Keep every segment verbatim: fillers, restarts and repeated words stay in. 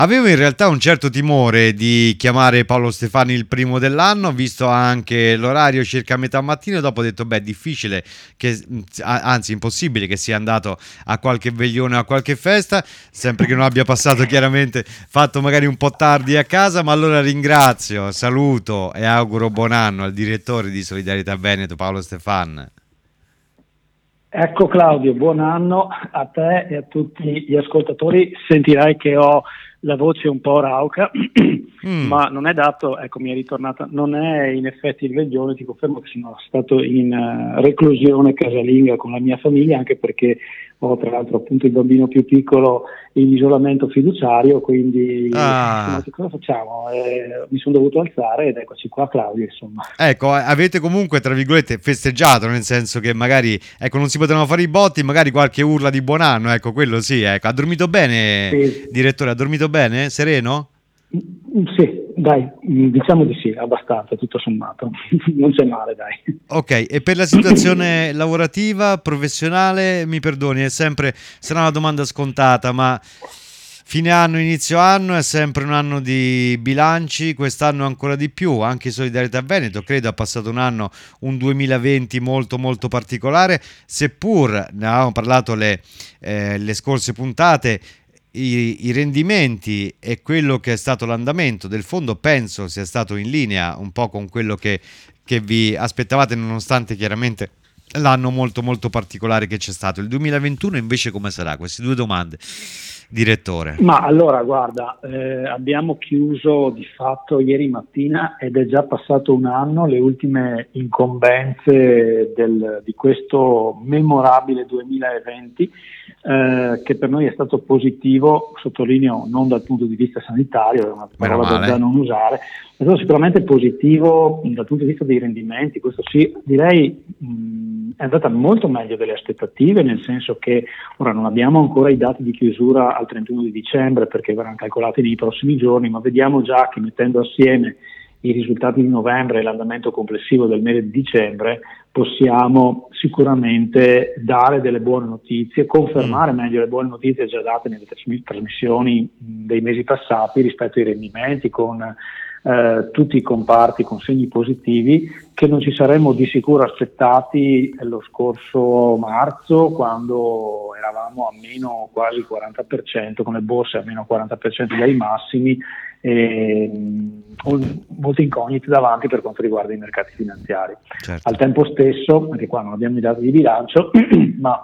Avevo in realtà un certo timore di chiamare Paolo Stefani il primo dell'anno, visto anche l'orario circa metà mattina, e dopo ho detto, beh, difficile, che, anzi impossibile che sia andato a qualche veglione o a qualche festa, sempre che non abbia passato chiaramente, fatto magari un po' tardi a casa, ma allora ringrazio, saluto e auguro buon anno al direttore di Solidarietà Veneto, Paolo Stefan. Ecco Claudio, buon anno a te e a tutti gli ascoltatori. Sentirai che ho la voce un po' rauca, mm. ma non è dato, ecco mi è ritornata, non è in effetti il veglione, ti confermo che sono stato in uh, reclusione casalinga con la mia famiglia, anche perché ho tra l'altro appunto il bambino più piccolo in isolamento fiduciario, quindi ah. insomma, cosa facciamo? Eh, mi sono dovuto alzare ed eccoci qua Claudio, insomma. Ecco, avete comunque tra virgolette festeggiato, nel senso che magari ecco non si potevano fare i botti, magari qualche urla di buon anno, ecco quello sì, ecco. Ha dormito bene, sì. Direttore, ha dormito bene? Sereno? Sì, dai, diciamo di sì, abbastanza, tutto sommato, non c'è male, dai. Ok, e per la situazione lavorativa, professionale, mi perdoni, è sempre, sarà una domanda scontata, ma fine anno, inizio anno è sempre un anno di bilanci, quest'anno ancora di più, anche Solidarietà Veneto credo ha passato un anno, un duemilaventi molto molto particolare, seppur ne avevamo parlato le, eh, le scorse puntate. I, i rendimenti e quello che è stato l'andamento del fondo penso sia stato in linea un po' con quello che, che vi aspettavate, nonostante chiaramente l'anno molto molto particolare che c'è stato. Il duemilaventuno invece come sarà? Queste due domande, direttore. Ma allora guarda, eh, abbiamo chiuso di fatto ieri mattina ed è già passato un anno, le ultime incombenze del, di questo memorabile duemilaventi, eh, che per noi è stato positivo, sottolineo non dal punto di vista sanitario, è una parola da, da non usare, è stato sicuramente positivo dal punto di vista dei rendimenti, questo sì, direi mh, è andata molto meglio delle aspettative, nel senso che ora non abbiamo ancora i dati di chiusura al trentuno di dicembre perché verranno calcolati nei prossimi giorni, ma vediamo già che mettendo assieme i risultati di novembre e l'andamento complessivo del mese di dicembre possiamo sicuramente dare delle buone notizie, confermare mm. meglio le buone notizie già date nelle trasmissioni dei mesi passati rispetto ai rendimenti, con eh, tutti i comparti con segni positivi che non ci saremmo di sicuro aspettati lo scorso marzo, quando eravamo a meno quasi il quaranta per cento, con le borse a meno quaranta per cento dai massimi, e molte incognite davanti per quanto riguarda i mercati finanziari. Certo. Al tempo stesso, anche qua non abbiamo i dati di bilancio, ma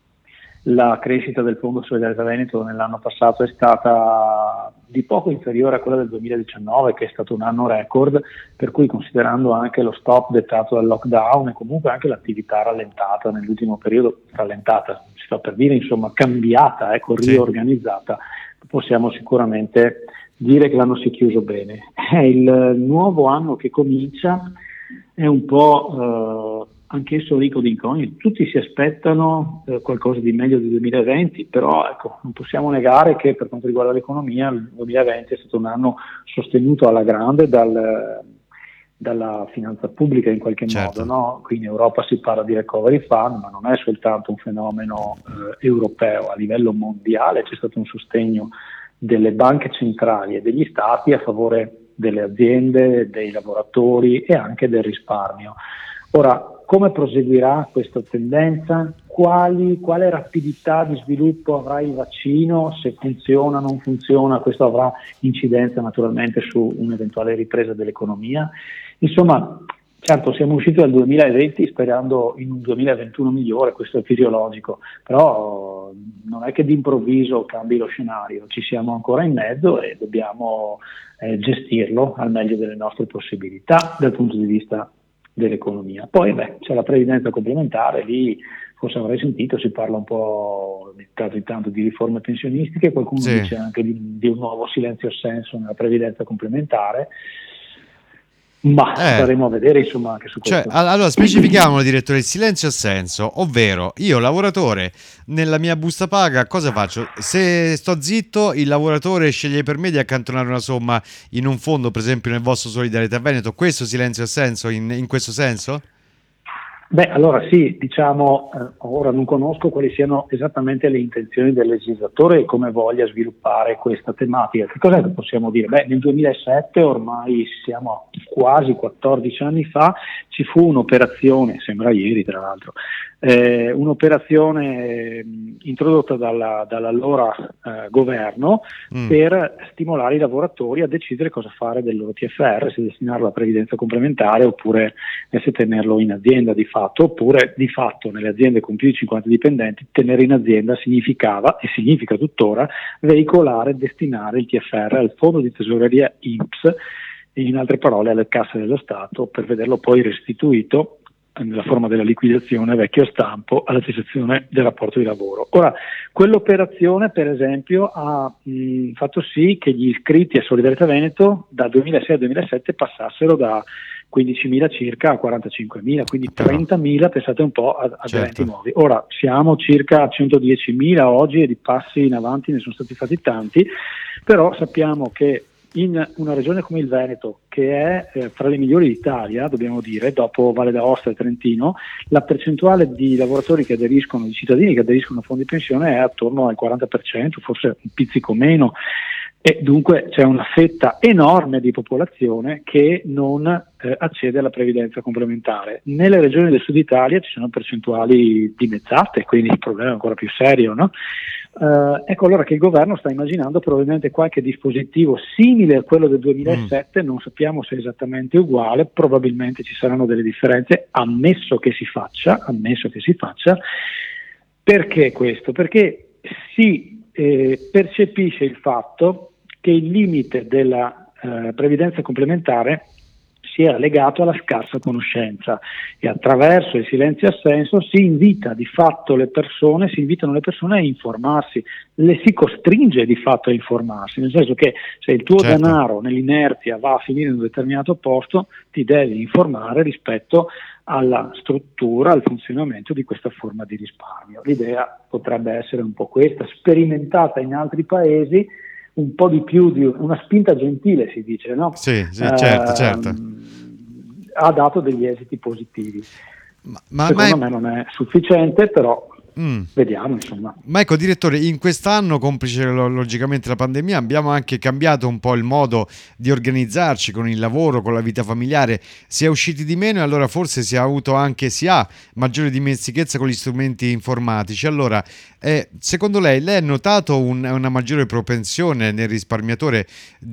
la crescita del Fondo Solidarietà Veneto nell'anno passato è stata di poco inferiore a quella del duemiladiciannove, che è stato un anno record, per cui considerando anche lo stop dettato dal lockdown e comunque anche l'attività rallentata nell'ultimo periodo, rallentata, si sta per dire, insomma cambiata, ecco, riorganizzata, sì. Possiamo sicuramente dire che l'anno si è chiuso bene. È il nuovo anno che comincia, è un po' eh, anch'esso ricco di incognite, tutti si aspettano eh, qualcosa di meglio del duemilaventi, però ecco, non possiamo negare che per quanto riguarda l'economia il duemilaventi è stato un anno sostenuto alla grande dal, dalla finanza pubblica in qualche certo. modo, no? Qui in Europa si parla di recovery fund, ma non è soltanto un fenomeno eh, europeo, a livello mondiale c'è stato un sostegno delle banche centrali e degli stati a favore delle aziende, dei lavoratori e anche del risparmio. Ora, come proseguirà questa tendenza? Quali, quale rapidità di sviluppo avrà il vaccino? Se funziona o non funziona, questo avrà incidenza naturalmente su un'eventuale ripresa dell'economia. Insomma, certo, siamo usciti dal duemilaventi sperando in un duemilaventuno migliore, questo è fisiologico, però non è che d'improvviso cambi lo scenario, ci siamo ancora in mezzo e dobbiamo eh, gestirlo al meglio delle nostre possibilità dal punto di vista dell'economia. Poi beh, c'è la previdenza complementare, lì forse avrai sentito, si parla un po' di tanto in tanto di riforme pensionistiche, qualcuno sì. dice anche di, di un nuovo silenzio assenso nella previdenza complementare. Ma eh. staremo a vedere insomma anche su questo. Cioè, allora specifichiamolo direttore, il silenzio assenso, ovvero io lavoratore nella mia busta paga cosa faccio? Se sto zitto il lavoratore sceglie per me di accantonare una somma in un fondo, per esempio nel vostro Solidarietà Veneto, questo silenzio assenso in, in questo senso? Beh, allora sì, diciamo, eh, ora non conosco quali siano esattamente le intenzioni del legislatore e come voglia sviluppare questa tematica. Che cosa possiamo dire? Beh, nel duemilasette, ormai siamo quasi quattordici anni fa, ci fu un'operazione, sembra ieri tra l'altro, eh, un'operazione mh, introdotta dalla, dall'allora eh, governo Mm, per stimolare i lavoratori a decidere cosa fare del loro T F R, se destinarlo alla previdenza complementare oppure e se tenerlo in azienda di fatto, oppure di fatto nelle aziende con più di cinquanta dipendenti tenere in azienda significava e significa tuttora veicolare e destinare il T F R al fondo di tesoreria I N P S, in altre parole alle casse dello Stato, per vederlo poi restituito nella forma della liquidazione vecchio stampo alla cessazione del rapporto di lavoro. Ora, quell'operazione per esempio ha mh, fatto sì che gli iscritti a Solidarietà Veneto dal duemilasei al duemilasette passassero da quindicimila circa a quarantacinquemila, quindi però, trentamila, pensate un po', a- aderenti certo. nuovi. Ora siamo circa a centodiecimila oggi e di passi in avanti ne sono stati fatti tanti, però sappiamo che in una regione come il Veneto, che è eh, fra le migliori d'Italia, dobbiamo dire, dopo Valle d'Aosta e Trentino, la percentuale di lavoratori che aderiscono, di cittadini che aderiscono a fondi pensione è attorno al quaranta per cento, forse un pizzico meno, e dunque c'è una fetta enorme di popolazione che non eh, accede alla previdenza complementare. Nelle regioni del sud Italia ci sono percentuali dimezzate, quindi il problema è ancora più serio, no? Uh, ecco allora che il governo sta immaginando probabilmente qualche dispositivo simile a quello del Mm, duemilasette, non sappiamo se è esattamente uguale, probabilmente ci saranno delle differenze, ammesso che si faccia, ammesso che si faccia. Perché questo? Perché si eh, percepisce il fatto che il limite della eh, previdenza complementare sia legato alla scarsa conoscenza e attraverso il silenzio assenso si invita di fatto le persone, si invitano le persone a informarsi, le si costringe di fatto a informarsi, nel senso che se il tuo certo. denaro nell'inerzia va a finire in un determinato posto, ti devi informare rispetto alla struttura, al funzionamento di questa forma di risparmio. L'idea potrebbe essere un po' questa, sperimentata in altri paesi, un po' di più di una spinta gentile, si dice, no? Sì, sì, certo, certo. Ehm, ha dato degli esiti positivi. Ma, ma, ma Secondo è- me non è sufficiente, però mm. vediamo, insomma. Ma ecco, direttore, in quest'anno, complice lo- logicamente la pandemia, abbiamo anche cambiato un po' il modo di organizzarci con il lavoro, con la vita familiare. Si è usciti di meno e allora forse si è avuto anche, si ha maggiore dimestichezza con gli strumenti informatici. Allora, eh, secondo lei, lei ha notato un- una maggiore propensione nel risparmiatore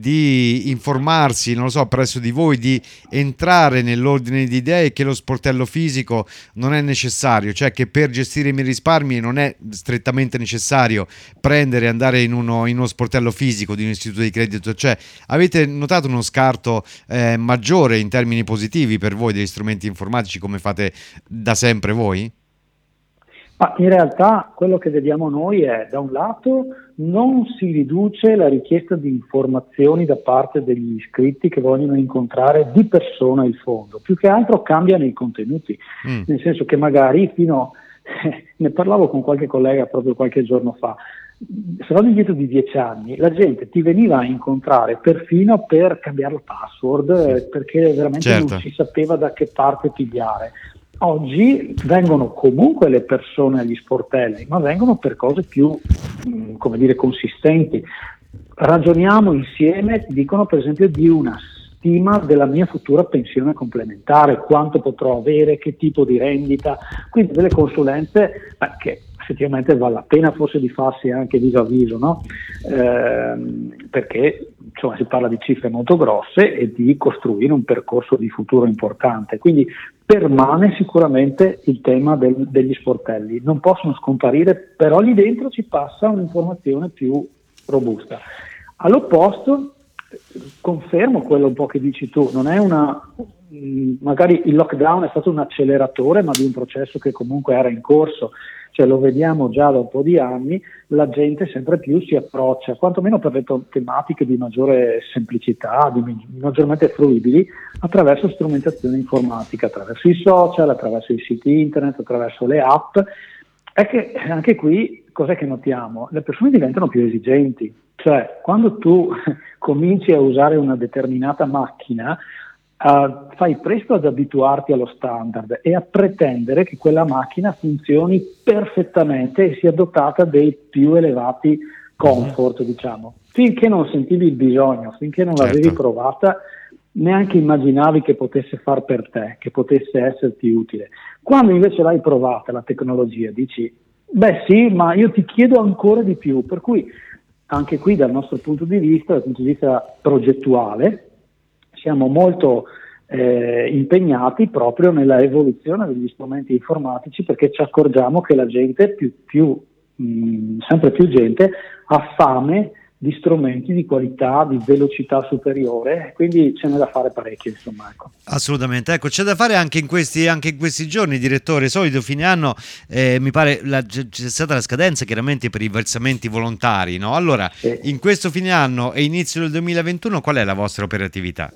di informarsi, non lo so, presso di voi, di entrare nell'ordine di idee che lo sportello fisico non è necessario, cioè che per gestire i miei risparmi non è strettamente necessario prendere e andare in uno, in uno sportello fisico di un istituto di credito, cioè avete notato uno scarto eh, maggiore in termini positivi per voi degli strumenti informatici come fate da sempre voi? Ma in realtà quello che vediamo noi è, da un lato, non si riduce la richiesta di informazioni da parte degli iscritti che vogliono incontrare di persona il fondo, più che altro cambiano i contenuti, Mm, nel senso che magari fino, ne parlavo con qualche collega proprio qualche giorno fa, se vado indietro di dieci anni, la gente ti veniva a incontrare perfino per cambiare la password, eh, perché veramente non certo. si sapeva da che parte pigliare. Oggi vengono comunque le persone agli sportelli, ma vengono per cose più, mh, come dire, consistenti. Ragioniamo insieme, dicono per esempio di una stima della mia futura pensione complementare, quanto potrò avere, che tipo di rendita, quindi delle consulenze beh, che effettivamente vale la pena forse di farsi anche viso a viso, no? Ehm, perché insomma si parla di cifre molto grosse e di costruire un percorso di futuro importante, quindi permane sicuramente il tema del, degli sportelli, non possono scomparire, però lì dentro ci passa un'informazione più robusta. All'opposto, confermo quello un po' che dici tu, non è una, magari il lockdown è stato un acceleratore, ma di un processo che comunque era in corso, cioè lo vediamo già da un po' di anni, la gente sempre più si approccia, quantomeno per le to- tematiche di maggiore semplicità, di mi- maggiormente fruibili, attraverso strumentazione informatica, attraverso i social, attraverso i siti internet, attraverso le app. È che anche qui cos'è che notiamo? Le persone diventano più esigenti, cioè quando tu cominci a usare una determinata macchina, uh, fai presto ad abituarti allo standard e a pretendere che quella macchina funzioni perfettamente e sia dotata dei più elevati comfort, mm-hmm. diciamo. Finché non sentivi il bisogno, finché non certo. l'avevi provata, neanche immaginavi che potesse far per te, che potesse esserti utile. Quando invece l'hai provata la tecnologia, dici, beh sì, ma io ti chiedo ancora di più, per cui anche qui dal nostro punto di vista, dal punto di vista progettuale, siamo molto eh, impegnati proprio nella evoluzione degli strumenti informatici, perché ci accorgiamo che la gente, più, più, mh, sempre più gente, ha fame di strumenti di qualità, di velocità superiore, quindi ce n'è da fare parecchio, insomma. Ecco. Assolutamente, ecco, c'è da fare anche in questi, anche in questi giorni, direttore. Solito fine anno eh, mi pare la, c'è stata la scadenza chiaramente per i versamenti volontari, no? Allora, sì. in questo fine anno e inizio del duemilaventuno qual è la vostra operatività?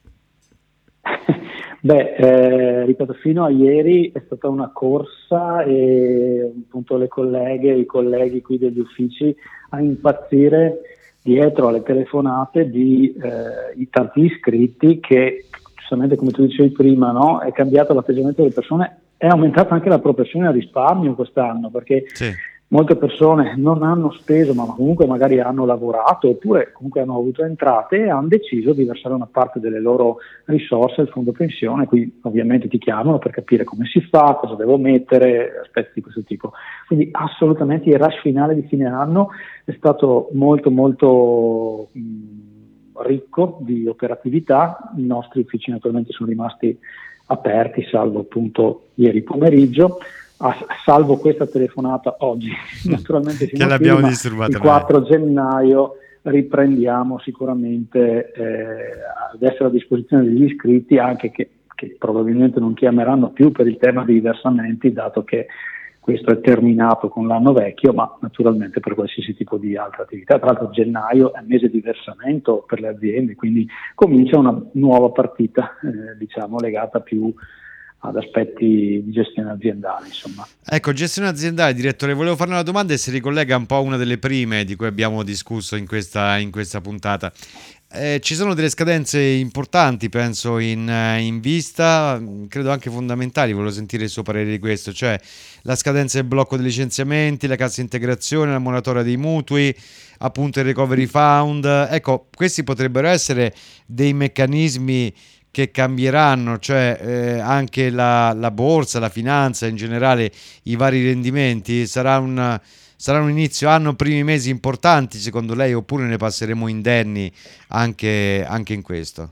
Beh, eh, ripeto, fino a ieri è stata una corsa e appunto le colleghe e i colleghi qui degli uffici a impazzire dietro alle telefonate di eh, i tanti iscritti che, giustamente come tu dicevi prima, no, è cambiato l'atteggiamento delle persone, è aumentata anche la propensione al risparmio quest'anno, perché sì. molte persone non hanno speso, ma comunque magari hanno lavorato oppure comunque hanno avuto entrate e hanno deciso di versare una parte delle loro risorse al fondo pensione. Qui ovviamente ti chiamano per capire come si fa, cosa devo mettere, aspetti di questo tipo. Quindi assolutamente il rush finale di fine anno è stato molto molto mh, ricco di operatività. I nostri uffici naturalmente sono rimasti aperti, salvo appunto ieri pomeriggio. A, salvo questa telefonata oggi, naturalmente che l'abbiamo disturbata il quattro gennaio riprendiamo sicuramente eh, ad essere a disposizione degli iscritti, anche che, che probabilmente non chiameranno più per il tema dei versamenti, dato che questo è terminato con l'anno vecchio, ma naturalmente per qualsiasi tipo di altra attività. Tra l'altro gennaio è mese di versamento per le aziende, quindi comincia una nuova partita eh, diciamo legata più ad aspetti di gestione aziendale, insomma. Ecco, gestione aziendale, direttore, volevo fare una domanda e si ricollega un po' a una delle prime di cui abbiamo discusso in questa, in questa puntata. Eh, ci sono delle scadenze importanti, penso, in, in vista, credo anche fondamentali, volevo sentire il suo parere di questo, cioè la scadenza del blocco dei licenziamenti, la cassa integrazione, la moratoria dei mutui, appunto il recovery fund. Ecco, questi potrebbero essere dei meccanismi che cambieranno, cioè eh, anche la, la borsa, la finanza, in generale i vari rendimenti. Sarà un, sarà un inizio anno, primi mesi importanti secondo lei, oppure ne passeremo indenni anche, anche in questo?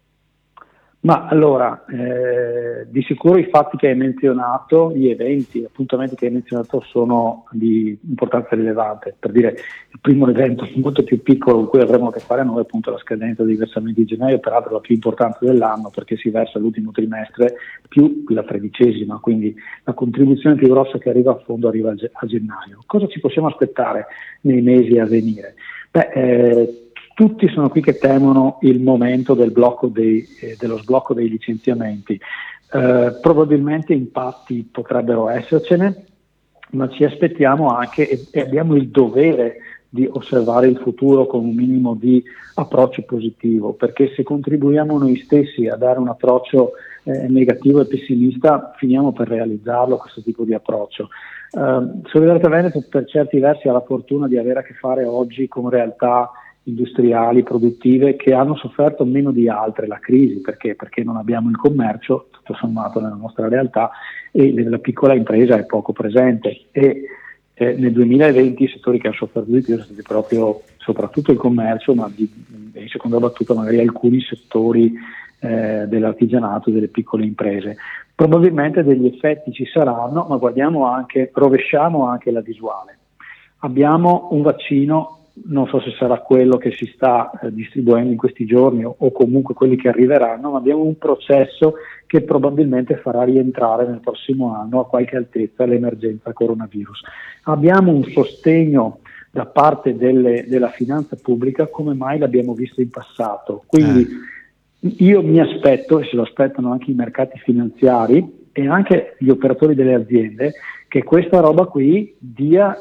Ma allora, eh, di sicuro i fatti che hai menzionato, gli eventi, gli appuntamenti che hai menzionato sono di importanza rilevante. Per dire, il primo evento molto più piccolo con cui avremo a che fare noi è appunto la scadenza dei versamenti di gennaio, peraltro la più importante dell'anno perché si versa l'ultimo trimestre più la tredicesima, quindi la contribuzione più grossa che arriva a fondo arriva a, ge- a gennaio. Cosa ci possiamo aspettare nei mesi a venire? Beh, eh, tutti sono qui che temono il momento del blocco dei, eh, dello sblocco dei licenziamenti. Eh, probabilmente impatti potrebbero essercene, ma ci aspettiamo anche e, e abbiamo il dovere di osservare il futuro con un minimo di approccio positivo, perché se contribuiamo noi stessi a dare un approccio eh, negativo e pessimista, finiamo per realizzarlo questo tipo di approccio. Uh, Solidarietà Veneto per certi versi ha la fortuna di avere a che fare oggi con realtà industriali, produttive, che hanno sofferto meno di altre la crisi, perché? Perché non abbiamo il commercio, tutto sommato nella nostra realtà, e la piccola impresa è poco presente e eh, nel duemilaventi i settori che hanno sofferto di più sono stati proprio, soprattutto il commercio, ma di, in seconda battuta magari alcuni settori eh, dell'artigianato e delle piccole imprese. Probabilmente degli effetti ci saranno, ma guardiamo anche, rovesciamo anche la visuale. Abbiamo un vaccino, non so se sarà quello che si sta eh, distribuendo in questi giorni o, o comunque quelli che arriveranno, ma abbiamo un processo che probabilmente farà rientrare nel prossimo anno a qualche altezza l'emergenza coronavirus. Abbiamo un sostegno da parte delle, della finanza pubblica come mai l'abbiamo visto in passato, quindi eh. io mi aspetto, e se lo aspettano anche i mercati finanziari e anche gli operatori delle aziende, che questa roba qui dia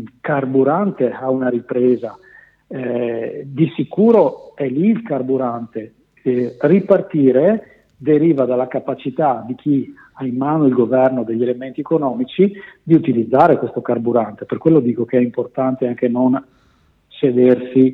carburante a una ripresa. Eh, di sicuro è lì il carburante. Eh, ripartire deriva dalla capacità di chi ha in mano il governo degli elementi economici di utilizzare questo carburante. Per quello dico che è importante anche non sedersi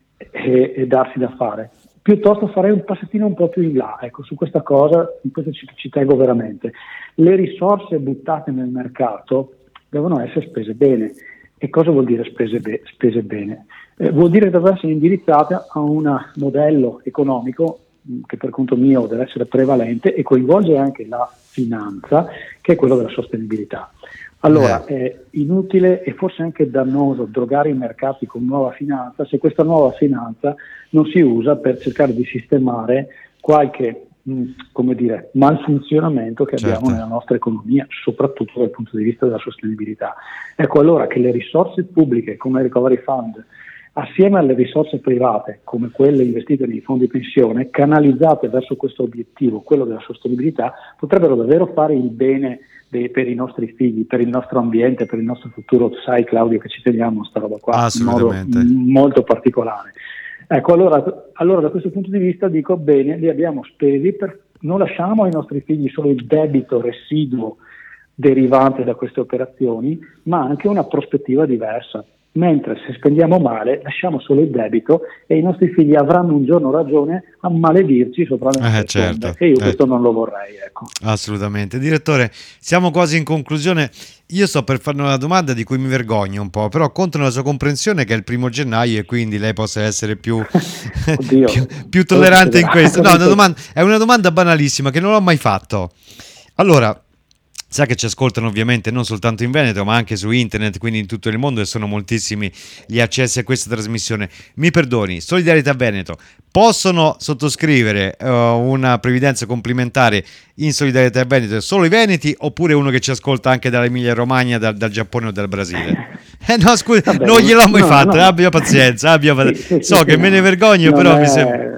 e, e darsi da fare. Piuttosto farei un passettino un po' più in là, ecco, su questa cosa, in questo ci, ci tengo veramente. Le risorse buttate nel mercato devono essere spese bene. E cosa vuol dire spese, be- spese bene? Eh, vuol dire che devono essere indirizzate a un modello economico mh, che per conto mio deve essere prevalente e coinvolge anche la finanza, che è quello della sostenibilità. Allora, Eh. è inutile e forse anche dannoso drogare i mercati con nuova finanza se questa nuova finanza non si usa per cercare di sistemare qualche mh, come dire, malfunzionamento che Certo. abbiamo nella nostra economia, soprattutto dal punto di vista della sostenibilità. Ecco allora che le risorse pubbliche come il Recovery Fund, assieme alle risorse private come quelle investite nei fondi pensione, canalizzate verso questo obiettivo, quello della sostenibilità, potrebbero davvero fare il bene dei, per i nostri figli, per il nostro ambiente, per il nostro futuro. Sai Claudio che ci teniamo a sta roba qua in modo m- molto particolare. Ecco allora, allora da questo punto di vista dico bene, li abbiamo spesi, per, non lasciamo ai nostri figli solo il debito residuo derivante da queste operazioni, ma anche una prospettiva diversa. Mentre se spendiamo male lasciamo solo il debito e i nostri figli avranno un giorno ragione a maledirci sopra le nostre Eh, certo. tombe, e io Eh. questo non lo vorrei, ecco. Assolutamente. Direttore, siamo quasi in conclusione. Io sto per farle una domanda di cui mi vergogno un po', però conto nella sua comprensione che è il primo gennaio e quindi lei possa essere più, Oddio. più, più tollerante in questo. No, una domanda, è una domanda banalissima che non ho mai fatto. Allora, sa che ci ascoltano ovviamente non soltanto in Veneto ma anche su internet, quindi in tutto il mondo, e sono moltissimi gli accessi a questa trasmissione. Mi perdoni, Solidarietà Veneto, possono sottoscrivere uh, una previdenza complementare in Solidarietà Veneto solo i veneti, oppure uno che ci ascolta anche dall'Emilia Romagna, dal, dal Giappone o dal Brasile? Eh no, scusi, Vabbè, non gliel'ho mai no, fatto, no. abbia pazienza, abbia Sì, sì, so sì, che sì, me ne no. vergogno, Non però è, mi sembra...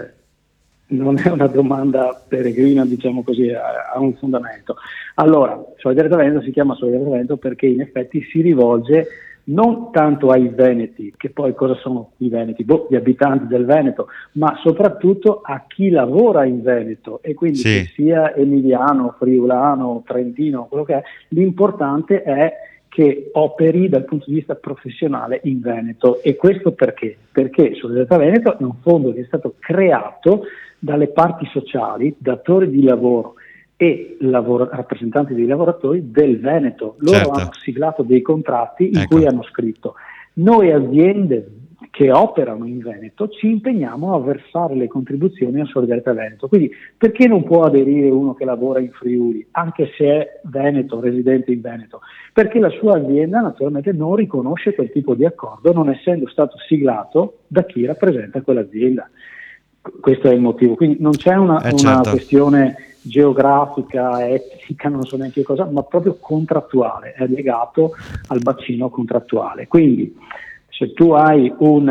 non è una domanda peregrina, diciamo così, ha, ha un fondamento. Allora, Solidarietà Veneto si chiama Solidarietà Veneto perché in effetti si rivolge non tanto ai veneti, che poi cosa sono i veneti? Boh, gli abitanti del Veneto, ma soprattutto a chi lavora in Veneto, e quindi Sì. che sia emiliano, friulano, trentino, quello che è, l'importante è che operi dal punto di vista professionale in Veneto. E questo perché? Perché Solidarietà Veneto è un fondo che è stato creato dalle parti sociali, datori di lavoro e lavoro, rappresentanti dei lavoratori del Veneto. Loro Certo. hanno siglato dei contratti in Ecco. cui hanno scritto: noi aziende che operano in Veneto ci impegniamo a versare le contribuzioni a Solidarietà Veneto. Quindi perché non può aderire uno che lavora in Friuli, anche se è veneto, residente in Veneto? Perché la sua azienda naturalmente non riconosce quel tipo di accordo, non essendo stato siglato da chi rappresenta quell'azienda. Questo è il motivo. Quindi non c'è una, Eh, una certo. questione geografica, etnica, non so neanche cosa, ma proprio contrattuale, è legato al bacino contrattuale. Quindi se tu hai un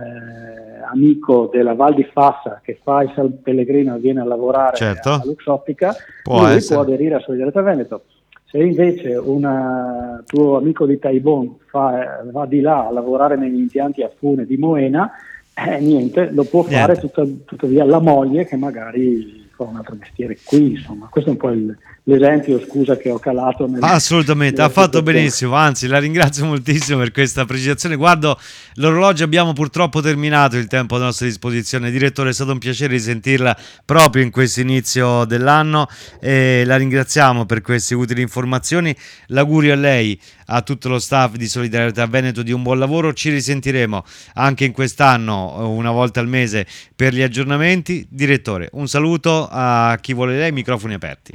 eh, amico della Val di Fassa che fa il San Pellegrino e viene a lavorare Certo. a Luxottica, Può lui essere. può aderire a Solidarietà Veneto. Se invece un uh, tuo amico di Taibon fa, va di là a lavorare negli impianti a fune di Moena, eh, niente, lo può fare Niente. tutta, tuttavia la moglie che magari fa un altro mestiere qui, insomma. Questo è un po' il, l'esempio, scusa, che ho calato nel, Assolutamente, nella ha fatto situazione. benissimo, anzi la ringrazio moltissimo per questa precisazione. Guardo l'orologio, abbiamo purtroppo terminato il tempo a nostra disposizione. Direttore, è stato un piacere risentirla proprio in questo inizio dell'anno e la ringraziamo per queste utili informazioni. L'augurio a lei, a tutto lo staff di Solidarietà Veneto, di un buon lavoro. Ci risentiremo anche in quest'anno una volta al mese per gli aggiornamenti. Direttore, un saluto a chi vuole lei, microfoni aperti.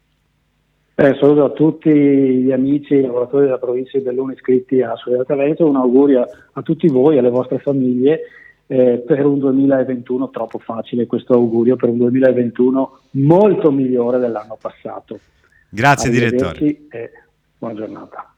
Eh, saluto a tutti gli amici e lavoratori della provincia di Belluno iscritti a Solidarietà Veneto, un augurio a, a tutti voi, alle vostre famiglie, eh, per un duemilaventuno troppo facile, questo augurio per un duemilaventuno molto migliore dell'anno passato. Grazie direttore. Arrivederci e buona giornata.